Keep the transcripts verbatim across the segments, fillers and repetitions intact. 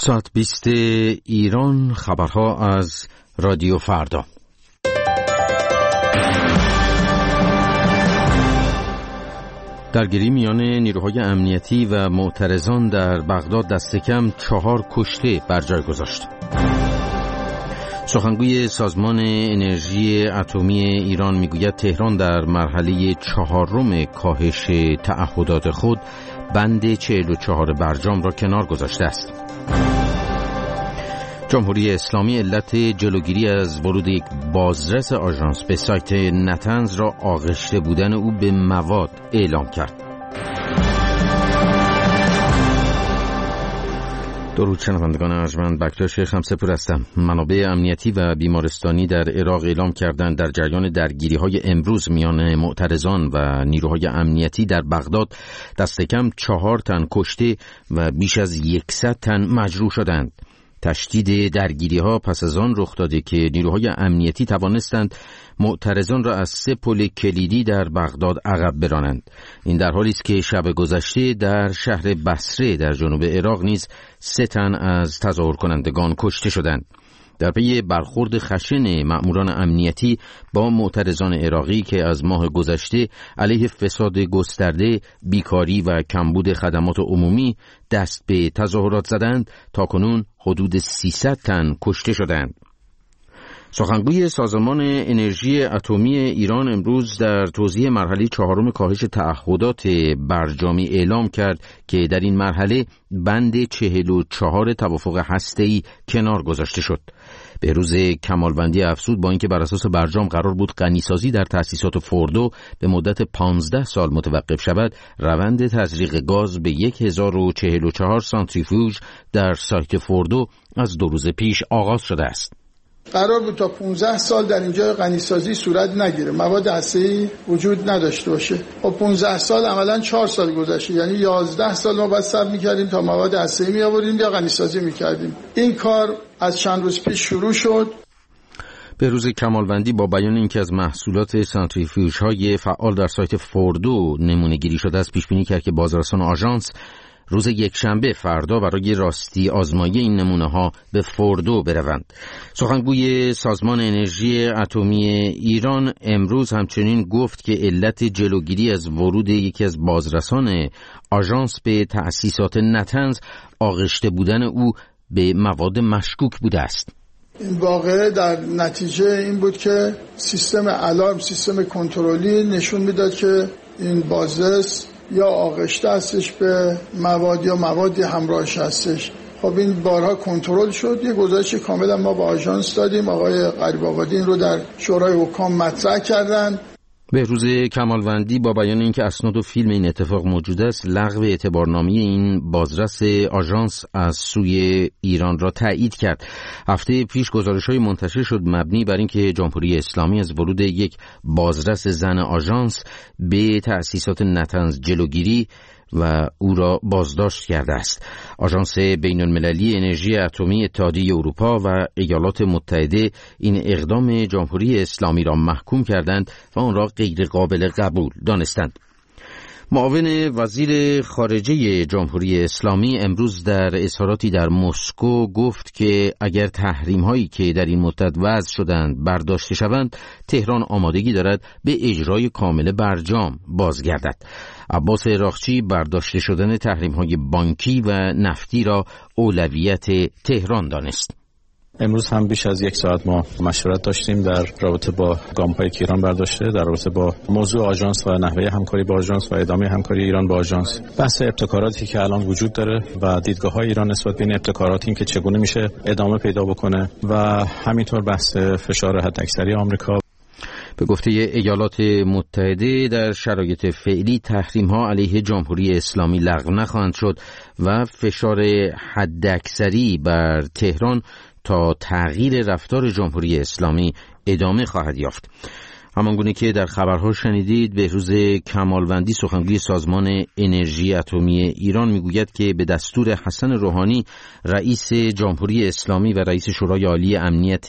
ساعت بیست ایران، خبرها از رادیو فردا. درگیری میان نیروهای امنیتی و معترضان در بغداد دست کم چهار کشته بر جای گذاشت. سخنگوی سازمان انرژی اتمی ایران میگوید تهران در مرحله چهارم کاهش تعهدات خود بند چهل و چهار برجام را کنار گذاشته است. جمهوری اسلامی علت جلوگیری از ورود یک بازرس آژانس به سایت نتنز را آغشته بودن او به مواد اعلام کرد. درود شنوندگان ارجمند، بکتر شیخ همسپور هستم. منابع امنیتی و بیمارستانی در عراق اعلام کردند در جریان درگیری‌های امروز میان معترضان و نیروهای امنیتی در بغداد دست کم چهار تن کشته و بیش از یکصد تن مجروح شدند. تشدید درگیری‌ها پس از آن رخ داده که نیروهای امنیتی توانستند معترضان را از سه پل کلیدی در بغداد عقب برانند. این در حالی است که شب گذشته در شهر بصره در جنوب عراق نیز سه تن از تظاهر کنندگان کشته شدند. در پی برخورد خشن مأموران امنیتی با معترضان عراقی که از ماه گذشته علیه فساد گسترده، بیکاری و کمبود خدمات عمومی دست به تظاهرات زدند، تاکنون حدود سیصد تن کشته شدند. سخنگوی سازمان انرژی اتمی ایران امروز در توضیح مرحله چهارم کاهش تعهدات برجامی اعلام کرد که در این مرحله بند چهل و چهار توافق هسته‌ای کنار گذاشته شد. بهروز کمالوندی افزود با اینکه بر اساس برجام قرار بود غنیسازی در تأسیسات فوردو به مدت پانزده سال متوقف شود، روند تزریق گاز به هزار و چهل و چهار سانتریفیوژ در سایت فوردو از دو روز پیش آغاز شده است. قرار بود تا پانزده سال در اینجا غنیسازی صورت نگیره، مواد هسته‌ای وجود نداشته باشه. خب پانزده سال عملاً چهار سال گذشته، یعنی یازده سال ما باید صبر می‌کردیم تا مواد هسته‌ای می‌آوردیم یا غنیسازی می‌کردیم. این کار از چند روز پیش شروع شد. بهروز کمالوندی با بیان اینکه از محصولات سانتریفیوژهای فعال در سایت فوردو نمونه‌گیری شده است، پیش‌بینی کرد که بازرسان آژانس روز یکشنبه فردا برای راستی آزمایی این نمونه ها به فوردو بروند. سخنگوی سازمان انرژی اتمی ایران امروز همچنین گفت که علت جلوگیری از ورود یکی از بازرسان آژانس به تأسیسات نتنز آغشته بودن او به مواد مشکوک بوده است. این واقعه در نتیجه این بود که سیستم الارم، سیستم کنترلی نشون میداد که این بازرس یا آغشته هستش به مواد یا موادی همراهش هستش. خب این بارها کنترل شد. یه گزارش کامل ما با آژانس دادیم. آقای غریب آبادی این رو در شورای حکام مطرح کردن. بهروز کمالوندی با بیان اینکه اسناد و فیلم این اتفاق موجود است، لغو اعتبارنامه این بازرس آژانس از سوی ایران را تایید کرد. هفته پیش گزارش‌های منتشر شد مبنی بر اینکه جمهوری اسلامی از ورود یک بازرس زن آژانس به تأسیسات نتنز جلوگیری و او را بازداشت کرده است. آژانس بین‌المللی انرژی اتمی اتحادیه اروپا و ایالات متحده این اقدام جمهوری اسلامی را محکوم کردند و آن را غیر قابل قبول دانستند. معاون وزیر خارجه جمهوری اسلامی امروز در اظهاراتی در مسکو گفت که اگر تحریم هایی که در این مدت وضع شدند برداشته شوند، تهران آمادگی دارد به اجرای کامل برجام بازگردد. عباس عراقچی برداشته شدن تحریم های بانکی و نفتی را اولویت تهران دانست. امروز هم بیش از یک ساعت ما مشورت داشتیم در رابطه با گام‌هایی که ایران برداشته، در رابطه با موضوع آژانس و نحوه همکاری با آژانس و ادامه همکاری ایران با آژانس. بحث ابتکاراتی که الان وجود داره و دیدگاه‌های ایران نسبت به این ابتکارات، این که چگونه میشه ادامه پیدا بکنه و همینطور بحث فشار حداکثری آمریکا. به گفته ایالات متحده در شرایط فعلی تحریم‌ها علیه جمهوری اسلامی لغو نخواهند شد و فشار حداکثری بر تهران تا تغییر رفتار جمهوری اسلامی ادامه خواهد یافت. همانگونه که در خبرها شنیدید، بهروز کمالوندی سخنگوی سازمان انرژی اتمی ایران میگوید که به دستور حسن روحانی رئیس جمهوری اسلامی و رئیس شورای عالی امنیت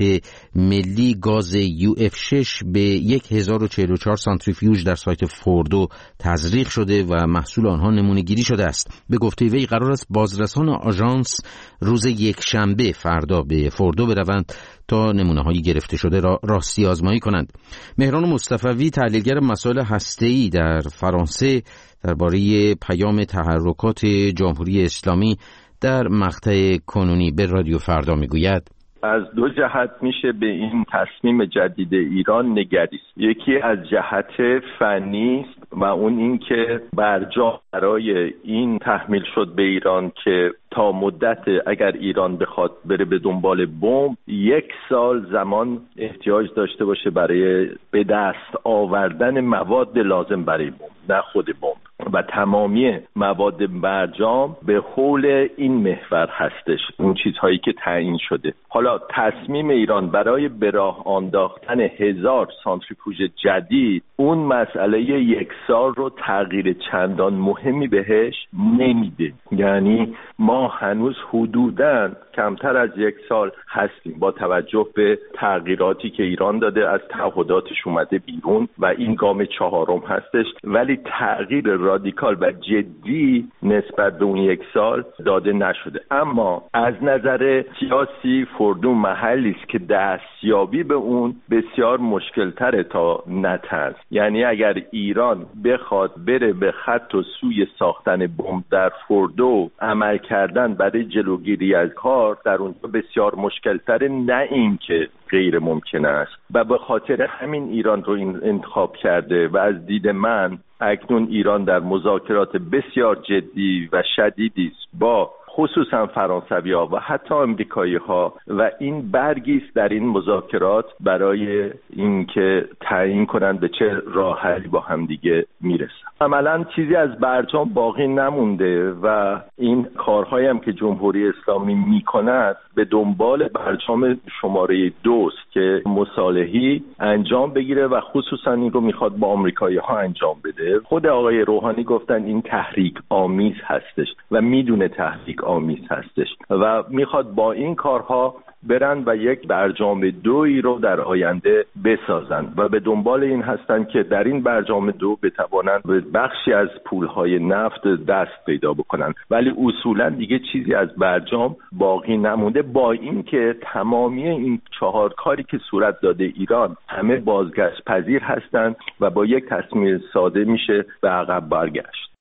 ملی گاز یو اف شش به هزار و چهل و چهار سانتریفیوژ در سایت فوردو تزریق شده و محصول آنها نمونه گیری شده است. به گفته وی قرار است بازرسان آژانس روز یکشنبه فردا به فوردو بروند تا نمونه‌های گرفته شده را راستی آزمایی کنند. مهران مصطفوی، تحلیلگر مسائل هسته‌ای در فرانسه، درباره پیام تحرکات جمهوری اسلامی در مقطع کنونی به رادیو فردا میگوید: از دو جهت میشه به این تصمیم جدید ایران نگریست. یکی از جهت فنی است و اون این که برجام برای این تحمیل شد به ایران که تا مدت اگر ایران بخواد بره به دنبال بمب، یک سال زمان احتیاج داشته باشه برای به دست آوردن مواد لازم برای بمب، نه خود بمب، و تمامی مواد برجام به حول این محور هستش، اون چیزهایی که تعیین شده. حالا تصمیم ایران برای به راه انداختن هزار سانتریفیوژ جدید، اون مسئله یک سال رو تغییر چندان مهمی بهش نمیده. یعنی ما هنوز حدوداً کمتر از یک سال هستیم با توجه به تغییراتی که ایران داده، از تعهداتش اومده بیرون و این گام چهارم هستش، ولی تغییر رادیکال و جدی نسبت به اون یک سال داده نشده. اما از نظر سیاسی فوردو محلی است که دستیابی به اون بسیار مشکل تره تا نتنز. یعنی اگر ایران بخواد بره به خط و سوی ساختن بمب در فوردو عمل کردن برای جلوگیری از کار، در اونجا بسیار مشکل تره، نه این که غیر ممکن است. و به خاطر همین ایران رو این انتخاب کرده و از دید من اکنون ایران در مذاکرات بسیار جدی و شدیدی است با خصوصا فرانسوی‌ها و حتی آمریکایی‌ها و این برگی است در این مذاکرات برای اینکه تعیین کنند به چه راه حلی با هم دیگه میرسن. عملاً چیزی از برجام باقی نمونده و این کارهایی هم که جمهوری اسلامی میکند به دنبال برجام شماره دوست که مصالحی انجام بگیره و خصوصا این رو میخواد با آمریکایی‌ها انجام بده. خود آقای روحانی گفتن این تحریک آمیز هستش و میدونه تحریک آمیز هستش و میخواد با این کارها برن و یک برجام دویی رو در آینده بسازن و به دنبال این هستن که در این برجام دو بتوانند به بخشی از پولهای نفت دست پیدا بکنن، ولی اصولا دیگه چیزی از برجام باقی نمونده، با این که تمامی این چهار کاری که صورت داده ایران همه بازگشت پذیر هستند و با یک تصمیم ساده میشه به عقب برگشت.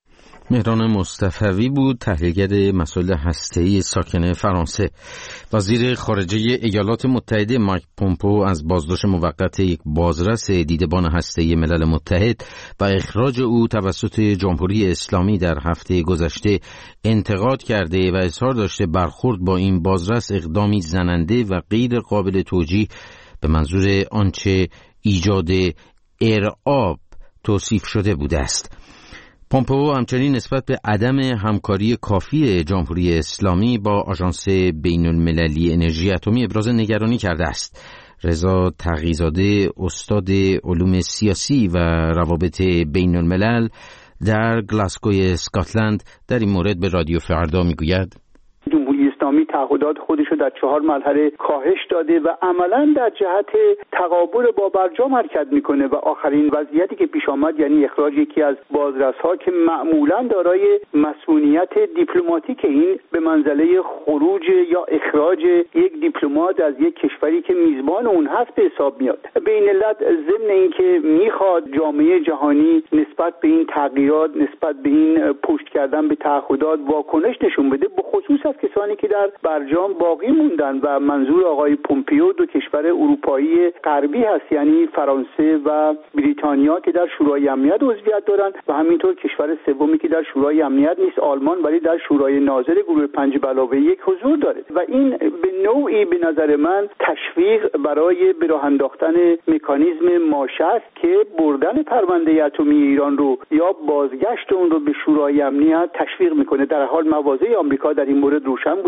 مهران مصطفوی بود، تحلیلگر مسائل هسته‌ای ساکن فرانسه. وزیر خارجه ایالات متحده مایک پومپو از بازداشت موقت یک بازرس دیدبان هسته‌ای ملل متحد و اخراج او توسط جمهوری اسلامی در هفته گذشته انتقاد کرده و اظهار داشته برخورد با این بازرس اقدامی زننده و غیر قابل توجیه به منظور آنچه ایجاد ارعاب توصیف شده بوده است. پومپئو همچنین نسبت به عدم همکاری کافی جمهوری اسلامی با آژانس بین المللی انرژی اتمی ابراز نگرانی کرده است. رضا تقی‌زاده، استاد علوم سیاسی و روابط بین الملل در گلاسگوی اسکاتلند، در این مورد به رادیو فردا میگوید: جمهوری اسلامی تعهدات خودش رو در چهار مرحله کاهش داده و عملاً در جهت تقابل با برجام حرکت میکنه و آخرین وضعیتی که پیش آمد یعنی اخراج یکی از بازرس‌ها که معمولاً دارای مسئولیت دیپلماتیک، این به منزله خروج یا اخراج یک دیپلمات از یک کشوری که میزبان اون هست به حساب میاد. بین الملل ضمن اینکه میخواد جامعه جهانی نسبت به این تغییرات، نسبت به این پشت کردن به تعهدات واکنش نشون بده، به خصوص از کسانی که در برجام باقی موندن و منظور آقای پومپئو دو کشور اروپایی غربی هست، یعنی فرانسه و بریتانیا که در شورای امنیت عضویت دارند و همینطور کشور سومی که در شورای امنیت نیست، آلمان، ولی در شورای ناظر گروه پنج به علاوه یک حضور داره و این به نوعی به نظر من تشویق برای به راه انداختن مکانیزم ماشه است که بردن پرونده اتمی ایران رو یا بازگشت اون رو به شورای امنیت تشویق میکنه. در حال مواضع آمریکا در این مورد روشن بوده، حالا این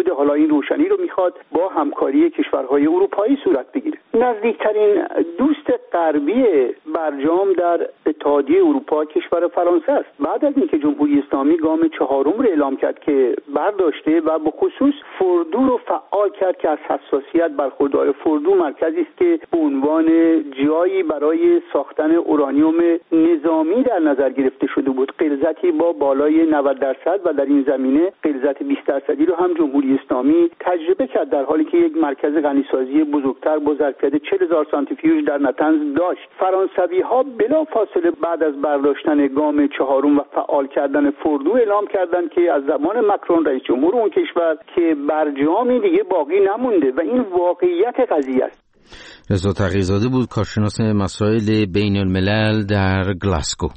این روشنی رو میخواد با همکاری کشورهای اروپایی صورت بگیره. نزدیکترین دوست غربی برجام در اتحادیه اروپا کشور فرانسه است. بعد از اینکه جمهوری اسلامی گام چهارم رو اعلام کرد که برداشته و به خصوص فردو رو فعال کرد که از حساسیت برخوردار فردو مرکزی است که به عنوان جایی برای ساختن اورانیوم نظامی در نظر گرفته شده بود، غلظتی با بالای نود درصد و در این زمینه غلظت بیست درصدی رو هم جمهوری اسلامی تجربه کرد، در حالی که یک مرکز غنیسازی بزرگتر با ظرفیت چهل هزار سانتریفیوژ در نطنز داشت. فرانسوی ها بلا فاصله بعد از برداشتن گام چهارم و فعال کردن فردو اعلام کردند که از زمان مکرون رئیس جمهور اون کشور که برجامی دیگه باقی نمونده و این واقعیت قضیه است. رضا تقی‌زاده بود، کارشناس مسائل بین الملل در گلاسگو.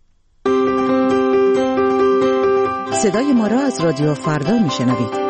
صدای ما را از رادیو فردا میشنوید.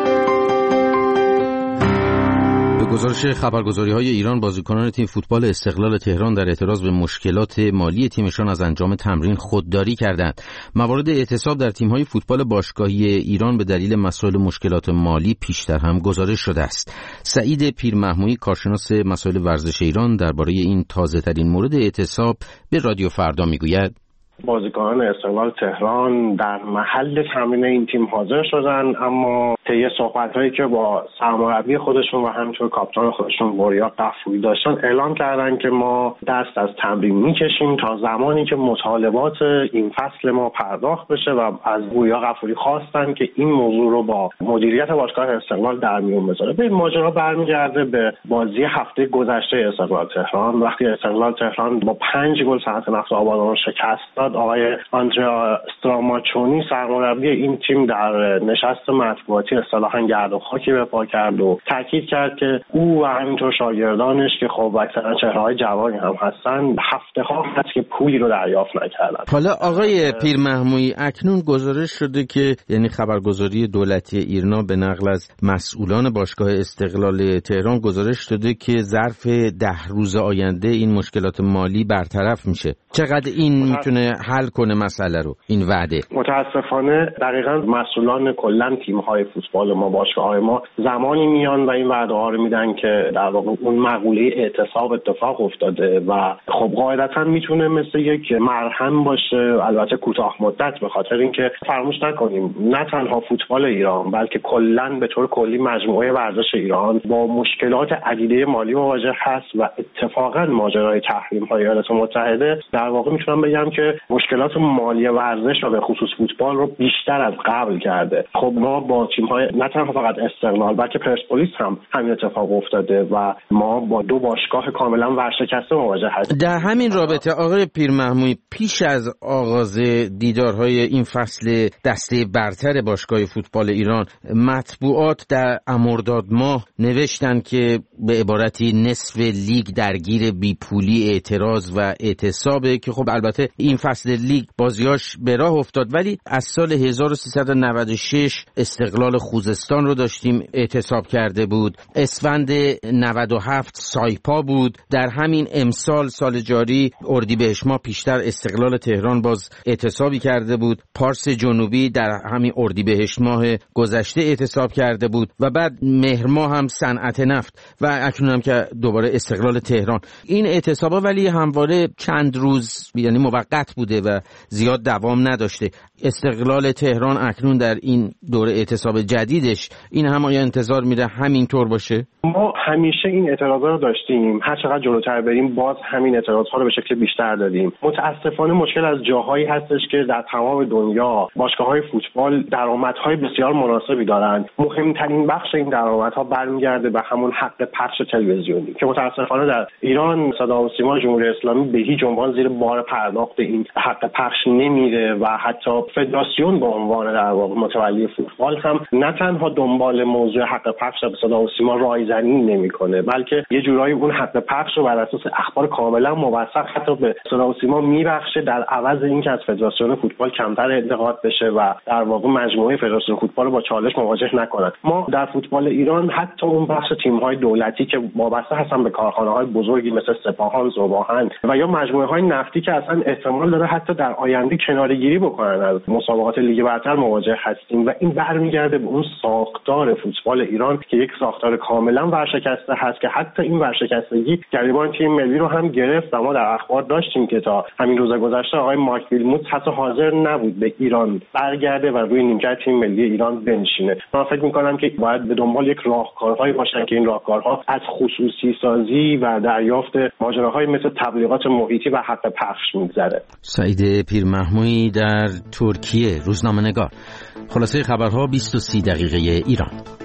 به گزارش خبرگزاری‌های ایران، بازیکنان تیم فوتبال استقلال تهران در اعتراض به مشکلات مالی تیمشان از انجام تمرین خودداری کردند. موارد اعتصاب در تیم‌های فوتبال باشگاهی ایران به دلیل مسائل مشکلات مالی پیشتر هم گزارش شده است. سعید پیرمحمودی، کارشناس مسائل ورزش ایران، درباره این تازه‌ترین مورد اعتصاب به رادیو فردا میگوید: بازیکنان استقلال تهران در محل تمرین این تیم حاضر شدن، اما طی صحبت‌هایی که با سرمربی خودشون و همینطور کاپیتان خودشون بوریا قفوری داشتن اعلام کردن که ما دست از تمرین می‌کشیم تا زمانی که مطالبات این فصل ما پرداخت بشه و از بوریا قفوری خواستن که این موضوع رو با مدیریت باشگاه استقلال در میون بذاره. به این ماجرا برمیگرده به بازی هفته گذشته استقلال تهران، وقتی استقلال تهران با پنج گل صنعت نفت آبادان شکست داد. آقای آندریا استراماچونی سرمربی این تیم در نشست مطبوعاتی اصطلاحاً گرد و خاکی به پا کرد و تاکید کرد که او و همینطور شاگردانش که خب اکثرا چهره‌های جوانی هم هستن هفته ها هست که پولی رو دریافت نکردن. حالا آقای پیرمحمودی، اکنون گزارش شده که یعنی خبرگزاری دولتی ایرنا به نقل از مسئولان باشگاه استقلال تهران گزارش شده که ظرف ده روز آینده این مشکلات مالی برطرف میشه. چقدر این میتونه حل کنه مسئله رو این وعده؟ متاسفانه دقیقاً مسئولان کلا تیم‌های فوتبال ما، باشگاه‌های ما زمانی میان و این وعده ها رو میدن که در واقع اون مقوله اعتصاب اتفاق افتاده و خب قاعدتاً میتونه مثل یک مرهم باشه، البته کوتاه مدت، به خاطر اینکه فراموش نکنیم نه تنها فوتبال ایران بلکه کلا به طور کلی مجموعه ورزش ایران با مشکلات عدیده مالی مواجه هست و اتفاقاً ماجرای تحریم‌های ایالات متحده در واقع میتونم بگم که مشکلات مالی ورزش و به خصوص فوتبال رو بیشتر از قبل کرده. خب ما با تیم‌های نه تنها فقط استقلال بلکه پرسپولیس هم همین اتفاق افتاده و ما با دو باشگاه کاملا ورشکسته مواجه هستیم. در همین رابطه آقای پیرمحمودی، پیش از آغاز دیدارهای این فصل دسته برتر باشگاه فوتبال ایران، مطبوعات در مرداد ماه نوشتن که به عبارتی نصف لیگ درگیر بیپولی، اعتراض و اعتصابه که خب البته این فصل لیگ بازیاش به راه افتاد، ولی از سال هزار و سیصد و نود و شش استقلال خوزستان رو داشتیم اعتصاب کرده بود، اسفند نود و هفت سایپا بود، در همین امسال سال جاری اردیبهشت ماه پیشتر استقلال تهران باز اعتصابی کرده بود، پارس جنوبی در همین اردیبهشت ماه گذشته اعتصاب کرده بود و بعد مهر ماه هم صنعت نفت و اکنون هم که دوباره استقلال تهران. این اعتصابا ولی همواره چند روز یعنی موقت بوده و زیاد دوام نداشته. استقلال تهران اکنون در این دوره اعتصاب جدیدش این هم آیا انتظار میره همینطور باشه؟ ما همیشه این اعتراضا رو داشتیم، هر چقدر جلوتر بریم باز همین اعتراضها رو به شکل بیشتر دادیم. متاسفانه مشکل از جاهایی هستش که در تمام دنیا باشگاه‌های فوتبال درآمدهای بسیار مناسبی دارند. مهمترین بخش این درآمدها برمیگرده به همون حق پخش تلویزیونی که متاسفانه در ایران صدا و سیما جمهوری اسلامی به هیچ عنوان زیر بار پرداخت این حق پخش نمیره و حتی فدراسیون به عنوان در واقع متولی فوتبال هم نه تنها دنبال موضوع حق پخش به صدا و سیما رایزنی زنی نمیکنه، بلکه یه جورایی اون حق پخش رو بر اساس اخبار کاملا موثق حتی به صدا و سیما میبخشه در عوض اینکه از فدراسیون فوتبال کمتر انتقاد بشه و در واقع مجموعه فدراسیون فوتبال رو با چالش مواجه نکنند. ما در فوتبال ایران حتی اون بخش تیم‌های دولتی که وابسته هستن به کارخانه‌های بزرگی مثل سپاهان، ذوباهن و یا مجموعه‌های نفتی که اصلا احتمال داره حتی در آینده کناره‌گیری بکنن از مسابقات لیگ برتر مواجه هستیم و این برمیگرده به اون ساختار فوتبال ایران که یک ساختار کاملا ورشکسته هست که حتی این ورشکستگی گریبان تیم ملی رو هم گرفت و ما در اخبار داشتیم که تا همین روز گذشته آقای مارک ویلموت حتی حاضر نبود به ایران برگرده و روی نیمکت تیم ملی ایران بنشینه. من فکر می‌کنم که باید به دنبال یک راهکارهایی باشن که این راهکارها از خصوصی سازی و دریافت ماجراهای مثل تبلیغات محیطی و حق پخش می‌گذره. سعید پیرمحمودی در ترکیه، روزنامه‌نگار. خلاصه خبرها بیست و سی دقیقه ایران.